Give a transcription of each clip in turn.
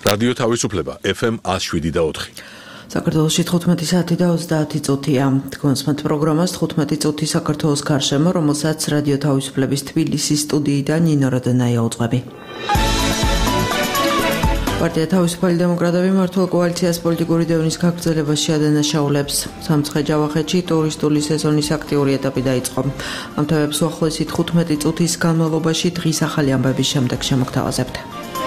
რადიო თავისუფლება FM 107.4. საქართველოში 15 საათი და 30 წუთია. გონსმათ პროგრამას 15 წუთი საქართველოს გარშემო, რომელსაც რადიო თავისუფლების თბილისის სტუდიიდან ნინო როდენაია უძღვები. პარტია თავისუფალი დემოკრატები მართულ კოალიციას პოლიტიკური დევნის გაგრძელებაში ადანაშაულებს. სამცხე ჯავახეთში ტურისტული სეზონის აქტიური ეტაპი დაიწყო. ამ თემებს უახლოესი 15 წუთის განმავლობაში დღის ახალი ამბების შემდეგ შემოგთავაზებთ.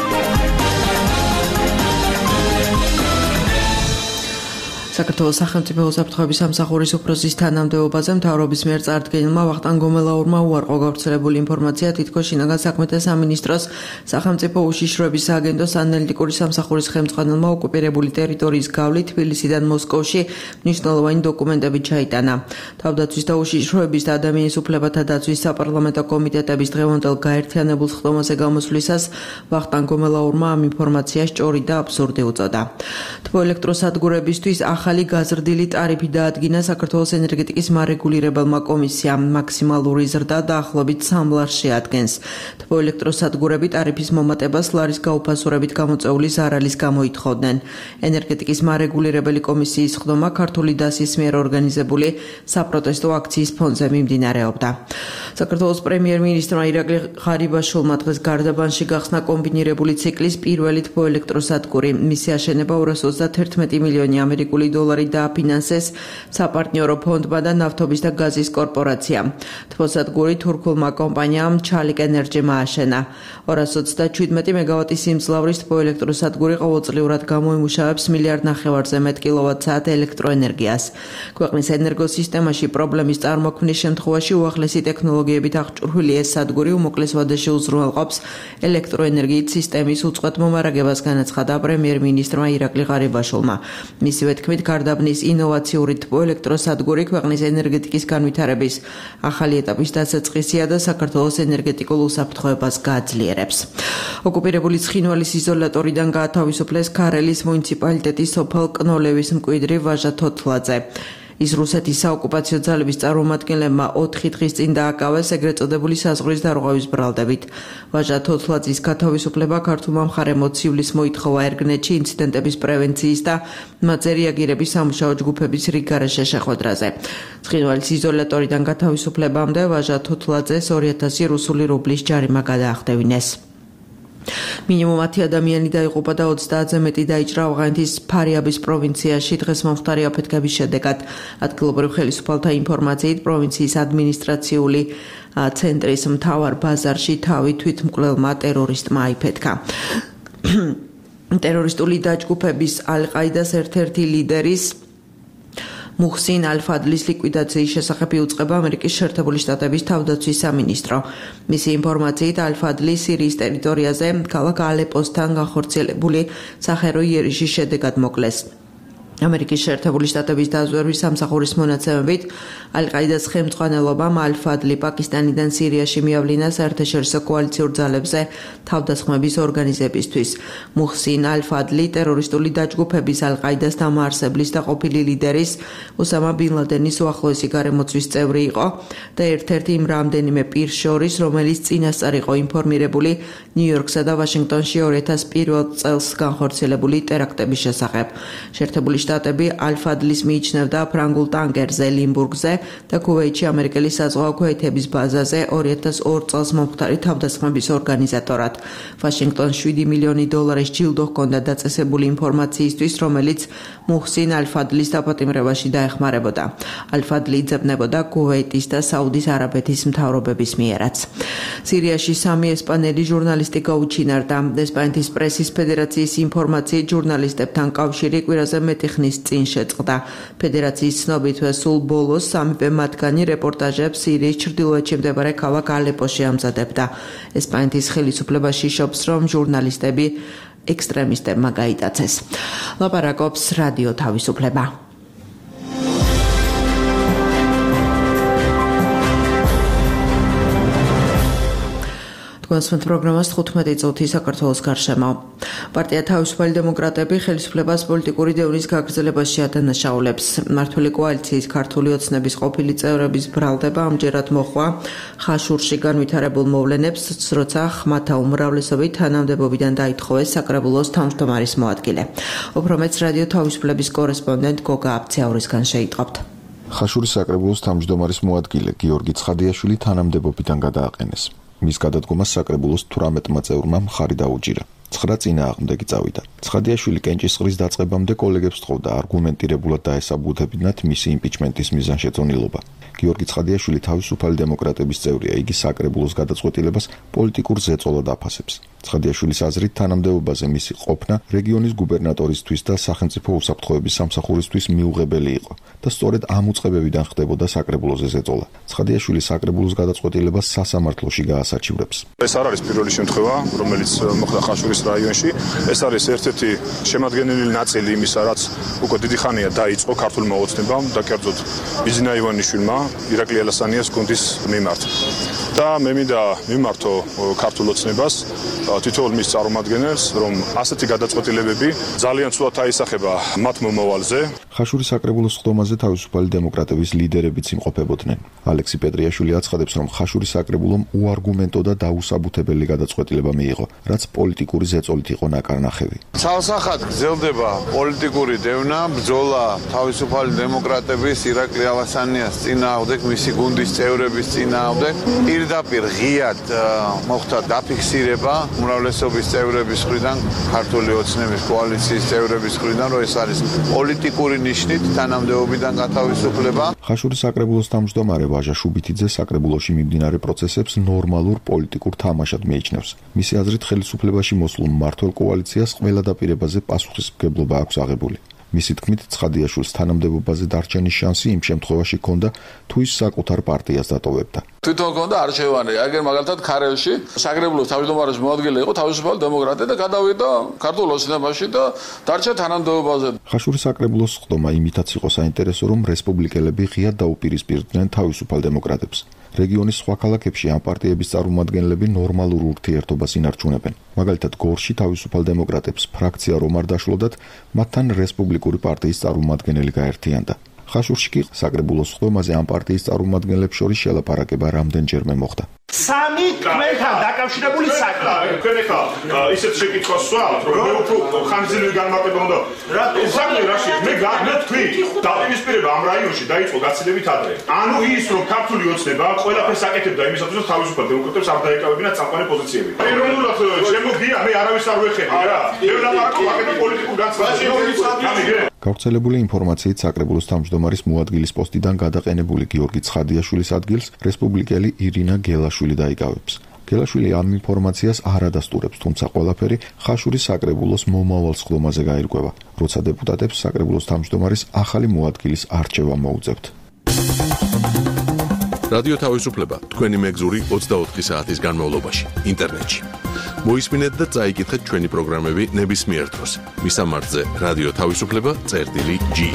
საქართველოს სახელმწიფო უსაფრთხოების სამსახურის უფროსის თანამდებობაზე მთავრობის მიერ წარდგენილმა ვახტანგ გომელაურმა უარყო გავრცელებული ინფორმაცია, თითქოს შინაგან საქმეთა სამინისტროს სახელმწიფო უშიშროების სააგენტოს ანალიტიკური სამსახურის ხელმძღვანელმა ოკუპირებული ტერიტორიის გავლით თბილისიდან მოსკოვში მნიშვნელოვანი დოკუმენტები ჩაიტანა. თავდაცვის და უშიშროების და ადამიანის უფლებათა დაცვის საპარლამენტო კომიტეტების დღევანდელ გაერთიანებულ ხდომაზე გამოსვლისას ვახტანგ გომელაურმა ამ ინფორმაციას ჭორი და აბსურდი უწოდა. თბოელექტროსადგურებისთვის ახალი გაზრდილი ტარიფი დაადგინა საქართველოს ენერგეტიკის მარეგულირებელმა კომისიამ. მაქსიმალური ზრდა დაახლოებით 3 ლარს შეადგენს. თბოელექტროსადგურები ტარიფის მომატებას ლარის გაუფასურებით გამოწვეული ზარალის გამო ითხოვდნენ. ენერგეტიკის მარეგულირებელი კომისიის ხდომა ქართული დასის მიერ ორგანიზებული საპროტესტო აქციის ფონზე მიმდინარეობდა. საქართველოს პრემიერ-მინისტრმა ირაკლი ღარიბაშვილმა დღეს გარდაბანში გახსნა კომბინირებული ციკლის პირველი თბოელექტროსადგური. მისი აშენება 231 მილიონი ამერიკული დოლარი დააფინანსეს საპარტნიორო ფონდმა და ნავთობის და გაზის კორპორაციამ. თბოსადგური თურქულმა კომპანიამ ჩალიკ ენერჯიმ ააშენა. 227 მეგავატის სიმძლავრის თბოელექტროსადგური ყოველწლიურად გამოიმუშავებს 1.5 მილიარდზე მეტ კილოვატ-საათ ელექტროენერგიას. ქვეყნის ენერგოსისტემაში პრობლემის წარმოქმნის შემთხვევაში უახლესი ტექნოლოგიებით აღჭურვილი ეს სადგური უმოკლეს ვადაში უზრუნველყოფს ელექტროენერგიის სისტემის უწყვეტ მომარაგებას, განაცხადა პრემიერ-მინისტრმა ირაკლი ღარიბაშვილმა. მისივე თქმით, გარდაბნის ინოვაციური თბოელექტროსადგური ქვეყნის ენერგეტიკის განვითარების ახალი ეტაპის დასაწყისია და საქართველოს ენერგეტიკულ უსაფრთხოებას გააძლიერებს. ოკუპირებული ცხინვალის იზოლატორიდან გაათავისუფლეს ქარელის მუნიციპალიტეტის სოფელ კნოლევის მკვიდრი ვაჟა თოთლაძე. ის რუსეთის საოკუპაციო ძალების წარმომადგენლებმა 4 დღის წინ დააკავეს ეგრეთ წოდებული საზღვრის დარღვევის ბრალდებით. ვაჟა თოთლაძის გათავისუფლება ქართულმა მხარემ მოცივლის მოითხოვა ერგნეთში ინციდენტების პრევენციის და მათზე რეაგირების სამუშაო ჯგუფების რიგგარეშე შეხვედრაზე. ცხინვალის იზოლატორიდან გათავისუფლებამდე ვაჟა თოთლაძეს 2000 რუსული რუბლის ჯარიმა გადაახდევინეს. მინიმუმ 10 ადამიანი დაიღუპა და 30-ზე მეტი დაიჭრა ავღანეთის ფარიაბის პროვინციაში დღეს მომხდარი აფეთქების შედეგად. ადგილობრივ ხელისუფალთა ინფორმაციით პროვინციის ადმინისტრაციული ცენტრის მთავარ ბაზარში თავი თვითმკვლელმა ტერორისტმა აიფეთქა. ტერორისტული დაჯგუფების ალ-ყაიდას ერთ-ერთი ლიდერის მუხსინ ალ-ფადლის ლიკვიდაციის შესახებ იუწყება ამერიკის შეერთებული შტატების თავდაცვის სამინისტრო. მისი ინფორმაციით ალ-ფადლი სირიის ტერიტორიაზე ქალაქ ალეპოსთან განხორციელებული სახერო იერიშის შედეგად მოკლეს. ამერიკის შეერთებული შტატების დაზვერვის სამსახურის მონაცემებით ალ-ყაიდას ხელმძღვანელობამ ალ-ფადლი პაკისტანიდან სირიაში მიავლინა საერთაშორისო კოალიციურ ძალებზე თავდასხმების ორგანიზებისთვის. მუხსინ ალ-ფადლი ტერორისტული დაჯგუფების ალ-ყაიდას დამაარსებლის და ყოფილი ლიდერის უსამა ბინ ლადენის უახლოესი გარემოცვის წევრი იყო და ერთ-ერთი იმ რამდენიმე პირს შორის, რომელიც წინასწარ იყო ინფორმირებული ნიუ-იორკსა და ვაშინგტონში 2001 წელს განხორციელებული ტერაქტების შესახებ. შეერთებული შტატები ალ-ფადლის მიიჩნევდა ფრანგულ ტანკერზე ლიმბურგზე და ქუვეითში ამერიკელი საზღვაო ქვეითების ბაზაზე 2002 წელს მომხდარი თავდასხმების ორგანიზატორად. ვაშინგტონს 7 მილიონი დოლარის ჯილდო ჰქონდა დაწესებული ინფორმაციისთვის, რომელიც მუხსინ ალ-ფადლის დაპატიმრებაში დაეხმარებოდა. ალ-ფადლი იძებნებოდა ქუვეითის და საუდის არაბეთის მთავრობების მიერაც. სირიაში 3 ესპანელი ჟურნალისტი გაუჩინარდა. ესპანეთის პრესის ფედერაციის ინფორმაციით ჟურნალისტებთან კავშირი კვირაზე მეტი ხნის წინ შეწყდა. ფედერაციის ცნობით, სულ ბოლოს 3 მათგანი რეპორტაჟებს სირიის ჩრდილოეთში მდებარე ქალაქ ალეპოში ამზადებდა. ესპანეთის ხელისუფლებაში შობს, რომ ჟურნალისტები ექსტრემისტებმა გაიტაცეს. ლაპარაკობს რადიო თავისუფლება. თქვენს პროგრამას 15 წუთი საქართველოს გარშემო. პარტია თავისუფალი დემოკრატები ხელისუფლებას პოლიტიკური დევნის გაგრძელებაში ადანაშაულებს. მმართველი კოალიციის ქართული ოცნების ყოფილი წევრების ბრალდება ამჯერად მოხვა ხაშურში განვითარებულ მოვლენებს, როცა ხმათა უმრავლესობით თანამდებობიდან დაითხოვეს საკრებულოს თავმჯდომარის მოადგილე. უფრო მეც რადიო თავისუფლების კორესპონდენტ გოგა აბციაურისგან შეიტყობთ. ხაშურის საკრებულოს თავმჯდომარის მოადგილე გიორგი ცხადიაშვილი თანამდებობიდან გადააყენეს. მის გადადგომას საკრებულოს 18 წევრმა მხარი დაუჭირა. 9 წინააღმდეგი წავიდა. ცხადიაშვილი კენჭისყრის დაწყებამდე კოლეგებს თხოვდა არგუმენტირებულად დაესაბუთებინათ მისი იმპიჩმენტის მიზანშეწონილობა. გიორგი ცხადიაშვილი თავისუფალი დემოკრატების წევრია, იგი საკრებულოს გადაწყვეტილებას პოლიტიკურ ზეწოლად აფასებს. ცხადიაშვილის აზრით თანამდებობაზე მისი ყოფნა რეგიონის გუბერნატორისთვის და სახელმწიფო უსაფრთხოების სამსახურისთვის მიუღებელი იყო და სწორედ ამ უწყებებიდან ხდებოდა საკრებულოზე ზეწოლა. ცხადიაშვილი საკრებულოს გადაწყვეტილებას სასამართლოში გაასაჩივრებს. ეს არ არის პირველი შემთხვევა, რომელიც მოხდა ხაშურის რაიონში. ეს არის ერთ-ერთი შემადგენელი ნაწილი იმისა, რაც უკვე დიდი ხანია დაიწყო ქართულმა ოცნებამ და კერძოდ ბიზნა ივანიშვილმა ირაკლი ალასანიას გუნდის მიმართ. და მე მინდა მიმართო ქართულ ოცნებას თითოეულ მის წარმომადგენელს, რომ ასეთი გადაწყვეტილებები ძალიან ცუდად აისახება მათ მომავალზე. ხაშურის საკრებულოს ხდომაზე თავისუფალი დემოკრატების ლიდერებიც იმყოფებოდნენ. ალექსი პეტრიაშვილი აცხადებს, რომ ხაშურის საკრებულომ უარგუმენტო და დაუსაბუთებელი გადაწყვეტილება მიიღო, რაც პოლიტიკური ზეწოლით იყო ნაკარნახევი. ცალსახად გრძელდება პოლიტიკური დევნა, ბრძოლა თავისუფალი დემოკრატების ირაკლი ალასანიას წინააღმდეგ, მისი გუნდის წევრების წინააღმდეგ. პირდაპირ ღიად მოხდა დაფიქსირება უმრავლესობის წევრების მხრიდან, ქართული ოცნების კოალიციის წევრების მხრიდან, რომ ეს არის პოლიტიკური ნიშნით თანამდებობიდან გათავისუფლება. ხაშურის საკრებულოს თავმჯდომარე ვაჟა შუბითიძე საკრებულოში მიმდინარე პროცესებს ნორმალურ პოლიტიკურ თამაშად მიიჩნევს. მისი აზრით ხელისუფლებაში მოსულ მმართველ კოალიციას ყველა დაპირებაზე პასუხისმგებლობა აქვს აღებული. მისი თქმით, ცხადიაშვილს თანამდებობაზე დარჩენის შანსი იმ შემთხვევაში ჰქონდა, თუ ის საკუთარ პარტიას დატოვებდა. თვითონ ჰქონდა არჩევანი, აგერ მაგალითად ქარელში საკრებულოს თავმჯდომარის მოადგილე იყო თავისუფალი დემოკრატია და გადავიდა ქართულ ოცნებაში და დარჩა თანამდებობაზე. ხაშურის საკრებულოს ხდომა იმითაც იყო საინტერესო, რომ რესპუბლიკელები ღიად დაუპირისპირდნენ თავისუფალ დემოკრატებს. რეგიონის სხვა ქალაქებში ამ პარტიების წარმომადგენლები ნორმალურ ურთიერთობას ინარჩუნებენ. მაგალითად, გორში თავისუფალ დემოკრატებს ფრაქცია რომ არ დაშლოდათ, მათთან რესპუბლიკური პარტიის წარმომადგენელი გაერთიანდა. ხაშურში კი საკრებულოს ხდომაზე ამ პარტიის წარმომადგენლებს შორის შელაპარაკება რამდენჯერმე მოხდა. სამი თქვენთან დაკავშირებული საქმე. თქვენ ახლა ისეთ შეკითხვას ვსვამთ, რომ მე უფრო ხანგრძლივი განმარტება უნდა. საქმე რაში? მე თქვი, დაპირისპირება ამ რაიონში დაიწყო გაცილებით ადრე. ანუ ის რომ ქართული ოცნება ყველაფერს აკეთებდა იმისათვის, რომ თავისუფალ დემოკრატებს არ დაეკავებინათ წამყვანი პოზიციები. ეროვნულად შემოგია, მე არავის არ ვეხები რა. მე ვლაპარაკობ აქეთ პოლიტიკურ განცხადებას. გავრცელებული ინფორმაციით საკრებულოს თავმჯდომარის მოადგილის პოსტიდან გადაყენებული გიორგი ცხადიაშვილის ადგილს რესპუბლიკელი ირინა გელაშვილი დაიკავებს. გელაშვილი ამ ინფორმაციას არ ადასტურებს, თუმცა ყველაფერი ხაშურის საკრებულოს მომავალ სხდომაზე გაირკვევა, როცა დეპუტატებს საკრებულოს თავმჯდომარის ახალი მოადგილის არჩევა მოუწევთ. რადიო თავისუფლება თქვენი მეგზური 24 საათის განმავლობაში ინტერნეტში. მოისმინეთ და წაიკითხეთ ჩვენი პროგრამები ნებისმიერ დროს. მისამართზე რადიო თავისუფლება.ge.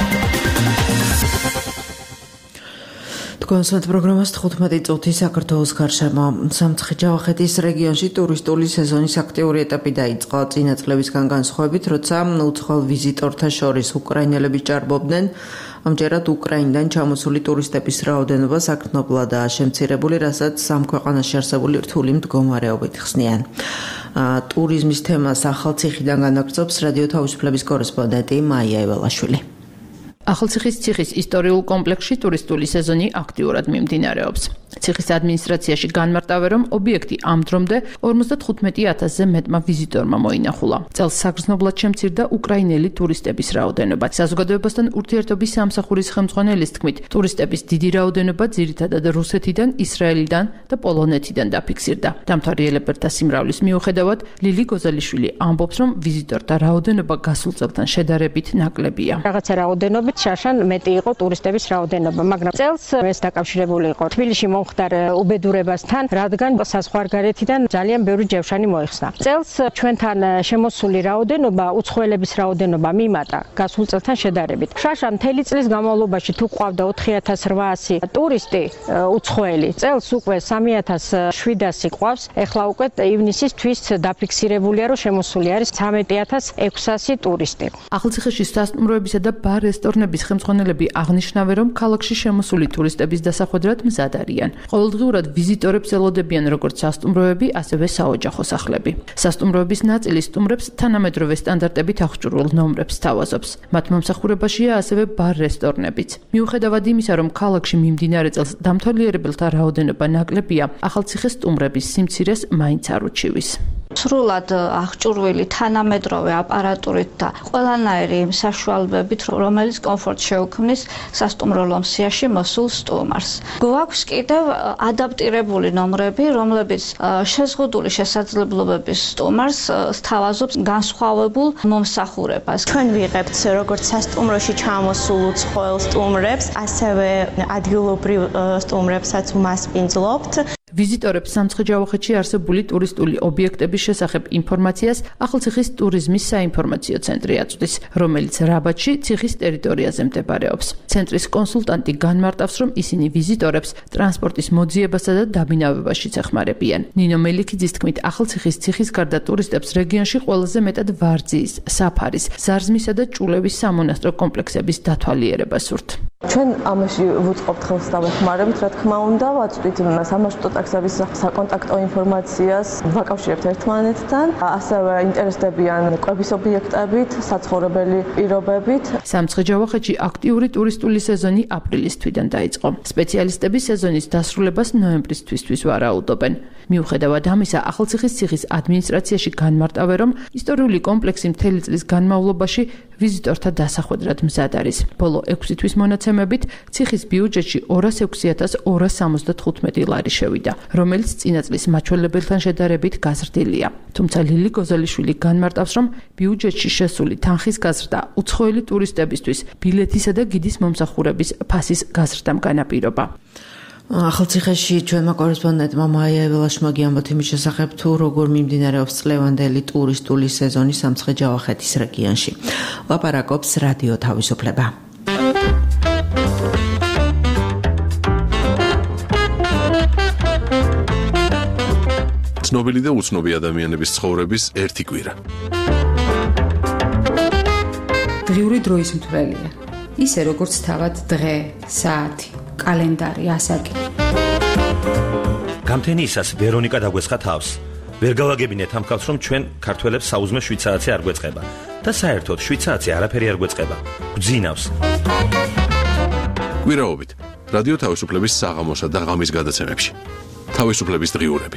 თქვენს პროგრამას 15 წუთი საქართველოს გარშემო. სამცხე-ჯავახეთის რეგიონში ტურისტული სეზონის აქტიური ეტაპი დაიწყო. წინა წლებისგან განსხვავებით, როცა უცხოელ ვიზიტორთა შორის უკრაინელები ჭარბობდნენ, ამჯერად უკრაინიდან ჩამოსული ტურისტების რაოდენობა საგრძნობლადაა შემცირებული, რასაც ამ ქვეყანაში არსებული რთული მდგომარეობით ხსნიან. ტურიზმის თემას ახალციხიდან განაგრძობს რადიო თავისუფლების კორესპონდენტი მაია ეველაშვილი. ახალციხის ციხის ისტორიულ კომპლექსში ტურისტული სეზონი აქტიურად მიმდინარეობს. ციხის ადმინისტრაციაში განმარტავენ, რომ ობიექტი ამ დრომდე 55,000-ზე მეტმა ვიზიტორმა მოინახულა. წელს საგრძნობლად შემცირდა უკრაინელი ტურისტების რაოდენობა. საზოგადოებასთან ურთიერთობის სამსახურის ხელმძღვანელის თქმით, ტურისტების დიდი რაოდენობა ძირითადად რუსეთიდან, ისრაელიდან და პოლონეთიდან დაფიქსირდა. დამთავრებული ელემენტთა სიმრავლის მიუხედავად, ლილი გოზალიშვილი ამბობს, რომ ვიზიტორთა რაოდენობა გასულ წელთან შედარებით ნაკლებია. რაღაცა რაოდენობით შარშან მეტი იყო ტურისტების რაოდენობა, მაგრამ წელს ეს დაკავშირებული იყო თბილისში მომხდარ უბედურებასთან, რადგან საზღვარგარეთიდან ძალიან ბევრი ჯევშანი მოიხსნა. წელს ჩვენთან შემოსული რაოდენობა, უცხოელების რაოდენობა მიმატა გასულ წელთან შედარებით. შაშა მთელი წლის განმავლობაში თუ ყავდა 4800 ტურისტი უცხოელი, წელს უკვე 3700 ყავს. ეხლა უკვე ივნისის თვის დაფიქსირებულია, რომ შემოსული არის 13600 ტურისტი. ახალციხეში სასტუმროებისა და ბარ-რესტორნების ხელმძღვანელები აღნიშნავენ, რომ ქალაქში შემოსული ტურისტების დასახვედრად მზად არიან. ყოველდღიურად ვიზიტორებს ელოდებიან როგორც სასტუმროები, ასევე საოჯახო სახლები. სასტუმროების ნაწილი სტუმრებს თანამედროვე სტანდარტებით აღჭურვილ ნომრებს სთავაზობს. მათ მომსახურებაშია ასევე ბარ-რესტორნებიც. მიუხედავად იმისა, რომ ქალაქში მიმდინარე წელს დამთვალიერებელთა რაოდენობა ნაკლებია, ახალციხეს სტუმრების სიმცირეს მაინც არ უჩივის. სრულად აღჭურვილი თანამედროვე აპარატურით და ყველანაირი იმ საშუალებებით, რომელიც კომფორტს შეუქმნის სასტუმრო ლომსიაში მოსულ სტუმარს. გვაქვს კიდევ ადაპტირებული ნომრები, რომლებიც შეზღუდული შესაძლებლობების სტუმარს სთავაზობს განსხვავებულ მომსახურებას. ჩვენ ვიღებთ როგორც სასტუმროში ჩამოსულ უცხოელ სტუმრებს, ასევე ადგილობრივ სტუმრებსაც უმასპინძლობთ. ვიზიტორებს სამცხე-ჯავახეთში არსებული ტურისტული ობიექტების შესახებ ინფორმაციას ახალციხის ტურიზმის საინფორმაციო ცენტრი აწვდის, რომელიც რაბათში ციხის ტერიტორიაზე მდებარეობს. ცენტრის კონსულტანტი განმარტავს, რომ ისინი ვიზიტორებს ტრანსპორტის მოძიებასა და დაბინავებაშიც ეხმარებიან. ნინო მელიქიძის თქმით, ახალციხის ციხის გარდა ტურისტებს რეგიონში ყველაზე მეტად ვარძიის, საფარის, ზარზმისა და ჭულევის სამონასტრო კომპლექსების დათვალიერება სურთ. ჩვენ ამაში ვუწყობთ ხელს და ვეხმარებით, რა თქმა უნდა, ვაწვდით სამარშრუტო ტაქსების საკონტაქტო ინფორმაციას, ვაკავშირებთ ერთმანეთთან, ასევე ინტერესდებიან კვების ობიექტებით, საცხოვრებელი პირობებით. სამცხე-ჯავახეთში აქტიური ტურისტული სეზონი აპრილის თვიდან დაიწყო. სპეციალისტები სეზონის დასრულებას ნოემბრის თვისთვის ვარაუდობენ. მიუხედავად ამისა, ახალციხის ციხის ადმინისტრაციაში განმარტავენ, რომ ისტორიული კომპლექსი მთელი წლის განმავლობაში ვიზიტორთა დასახვედრად მზად არის. ბოლო 6 თვის მონაცემებით ციხის ბიუჯეტში 206,275 ლარი შევიდა, რომელიც წინა წლის მაჩვენებელთან შედარებით გაზრდილია. თუმცა ლილი გოზალიშვილი განმარტავს, რომ ბიუჯეტში შესული თანხის გაზრდა უცხოელი ტურისტებისთვის ბილეთისა და გიდის მომსახურების ფასის გაზრდამ განაპირობა. ახალციხეში ჩვენმა კორესპონდენტმა მაია ეველაშმა გიამბოთ იმის შესახებ, თუ როგორ მიმდინარეობს წლევანდელი ტურისტული სეზონი სამცხე-ჯავახეთის რეგიონში. ლაპარაკობს რადიო თავისუფლება. ცნობილი და უცნობი ადამიანების ცხოვრების ერთი კვირა. დღიური დროის მთვრელია. ისე როგორც თავად დღე, საათი, კალენდარი, ასაკი. გამთენიისას ვერონიკა დაგვესხა თავს. ვერ გავაგებინეთ ამ ხალხს, რომ ჩვენ ქართველებს საუზმე 7 საათი არ გვეწყება და საერთოდ 7 საათი არაფერი არ გვეწყება. გვძინავს. კვირაობით რადიო თავისუფლების საღამოსა და ღამის გადაცემებში. თავისუფლების დღიურები.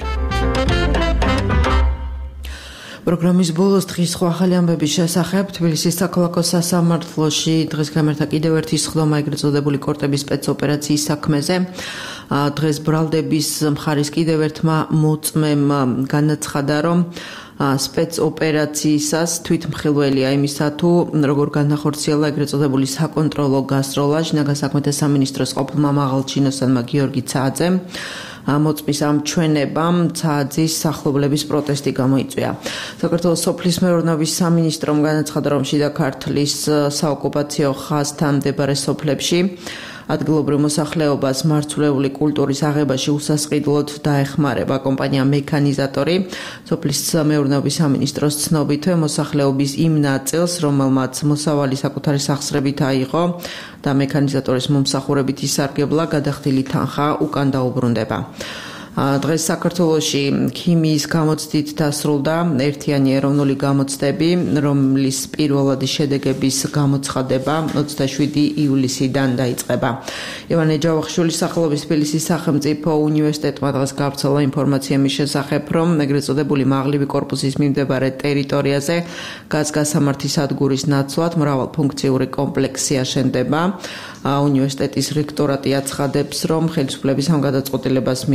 პროგრამის ბოლოს დღის სხვა ახალი ამბების შესახებ თბილისის საქალაქო სასამართლოში დღეს გამართა კიდევ ერთი სხდომა ეგრეთ წოდებული კორტების სპეცოპერაციის საქმეზე. დღეს ბრალდების მხარის კიდევ ერთმა მოწმემ განაცხადა, რომ სპეცოპერაციისას თვითმხილველია იმისა, თუ როგორ განახორციელა ეგრეთ წოდებული საკონტროლო გასროლა შინაგან საქმეთა სამინისტროს ყოფილმა მაღალჩინოსანმა გიორგი ცააძემ. მოწმის ამ ჩვენებამ ცააძის სახლობლების პროტესტი გამოიწვია. საქართველოს სოფლის მეურნეობის სამინისტრომ განაცხადა, რომ შიდა ქართლის საოკუპაციო ხაზთან მდებარე სოფლებში ადგილობრივ მოსახლეობას მარცვლეული კულტურის აღებაში უსასყიდლოდ დაეხმარება კომპანია მექანიზატორი. სოფლის მეურნეობის სამინისტროს ცნობითვე მოსახლეობის იმ ნაწილს, რომელმაც მოსავალი საკუთარი სახსრებით აიღო და მექანიზატორის მომსახურებით ისარგებლა, გადახდილი თანხა უკან დაუბრუნდება. დღეს საქართველოში ქიმიის გამოცდით დასრულდა ერთიანი ეროვნული გამოცდები, რომლის პირველადი შედეგების გამოცხადება 27 ივლისიდან დაიწყება. ივანე ჯავახიშვილის სახელობის თბილისის სახელმწიფო უნივერსიტეტმა დღეს გავრცელა ინფორმაცია მის შესახებ, რომ ეგრეთ წოდებული მაღლივი კორპუსის მიმდებარე ტერიტორიაზე გაზგასამართი სადგურის ნაცვლად მრავალფუნქციური კომპლექსი აშენდება. უნივერსიტეტის რექტორატი აცხადებს, რომ ხელისუფლების ამ გადაწყვეტილებას მიესალმება.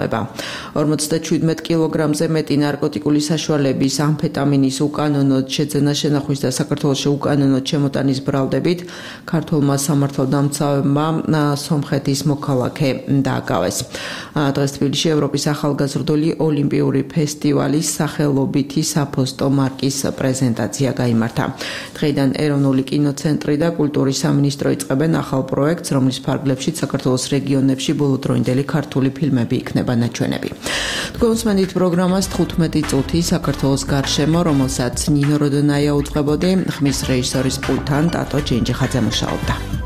მიღება. 57 კილოგრამზე მეტი ნარკოტიკული საშუალების ამფეტამინის უკანონოდ შეძენა შენახვის და საქართველოში უკანონოდ შემოტანის ბრალდებით ქართულმა სამართალდამცავებმა სომხეთის მოქალაქე დააკავეს. დღეს თბილისში ევროპის ახალგაზრდული ოლიმპიური ფესტივალის სახელობითი საფოსტო მარკის პრეზენტაცია გაიმართა. დღეიდან ეროვნული კინოცენტრი და კულტურის სამინისტრო იწყებენ ახალ პროექტს, რომლის ფარგლებში საქართველოს რეგიონებში ბოლოდროინდელი ქართული ფილმები იქნება ნაჩვენები. თქვენ უსმენთ პროგრამას 15 წუთი საქართველოს გარშემო, რომელსაც ნინო როდონაია უძღვებოდი, ხმის რეჟისორის პულტთან ტატო ჯენჯიხაძე მუშაობდა.